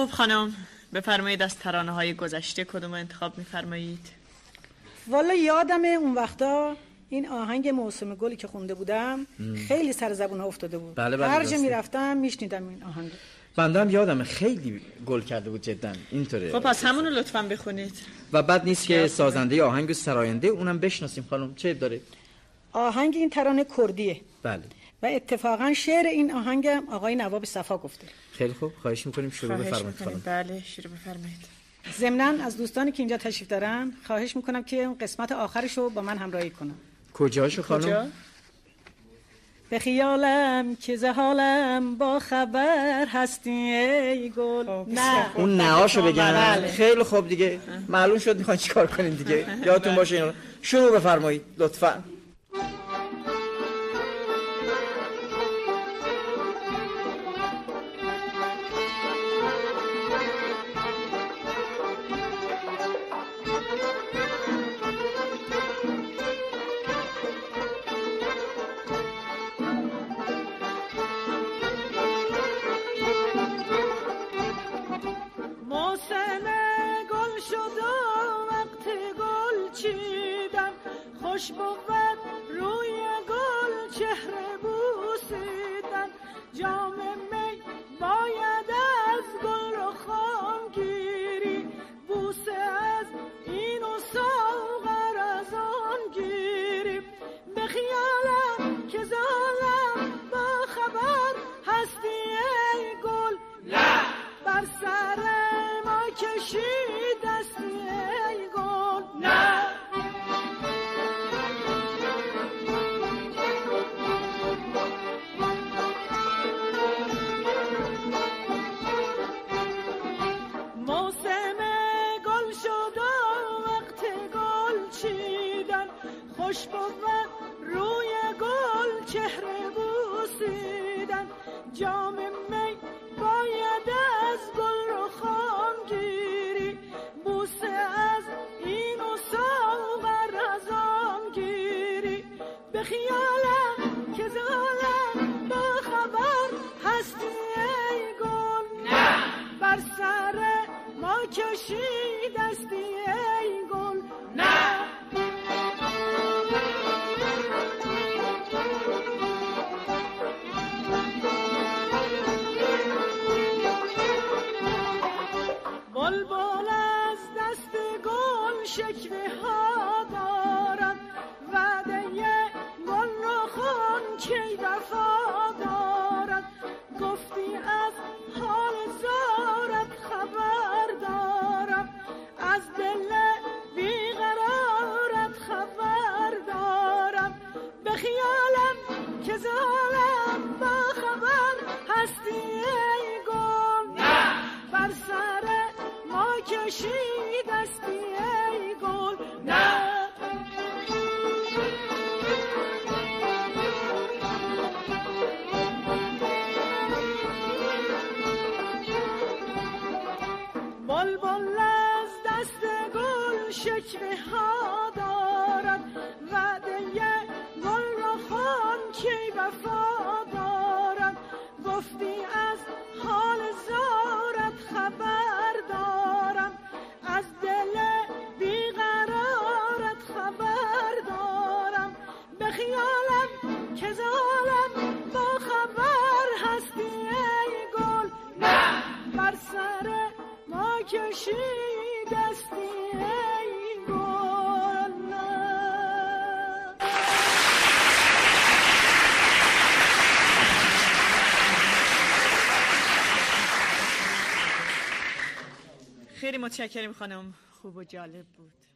خوب خانم، بفرمایید از ترانه‌های گذشته کدوم انتخاب می‌فرمایید؟ والا یادمه اون وقتا این آهنگ موسم گلی که خونده بودم خیلی سر زبون ها افتاده بود. بله هر جا میرفتم میشنیدم این آهنگ. بنده هم یادمه خیلی گل کرده بود جدا. اینطوره. خب پس همونو لطفاً بخونید. و بعد نیست که سازنده آهنگ و سراینده اونم بشناسیم خانم. چه داره؟ آهنگ این ترانه کردیه. بله. و اتفاقا شعر این آهنگم آقای نواب صفا گفته. خیلی خوب، خواهش می‌کنیم شروع بفرمایید خانم. بله، شروع بفرمایید. ضمناً از دوستانی که اینجا تشریف دارن خواهش میکنم که اون قسمت آخرشو با من همراهی کنن. کجاشو خانم؟ کجا؟ به خیالم که زهالم با خبر هستی ای گل. نه اون نهاشو بگن. بله. خیلی خوب دیگه معلوم شد میخواین چیکار کنین دیگه. یادتون باشه اینو شروع بفرمایید لطفاً. خوش بود روی گل چهره بوسیدن، جام می باید از گل رو خام گیری، بوسه از این و ساغر از آن گیری. به خیالم که زالم با خبر هستی ای گل، نه بر سر ما کشید دستی ای گل، نه خوش بود روی گل چهره بوسیدن، جام می باید از گل رو خام گیری، بوسه از این و ساغر از آن گیری. به خیالم که زالم با خبر هستی ای گل، نه بر سر ما کشید دستی ای گل، نه بلبل از دست گل شکوه ها دارد، وعده گل رو خون کی وفا دارد، گفتی از حال زارت خبر دارم، از دل بیقرارت خبر دارم. به خیالم که زالم با خبر هستی ای گل، نه بر سر ما کشید دستی ای گل، نه بلبل از دست گل شکوه ها دارد، وعده گل را خون کی وفا دارد، گفتی از حال زارت خبر دارم، از دل بیقرارت خبر دارم. به خیالم که زالم با خبر هستی ای گل، نه بر سر ما کشید دستی ای گل، نه. خیلی متشکرم خانم، خوب و جالب بود.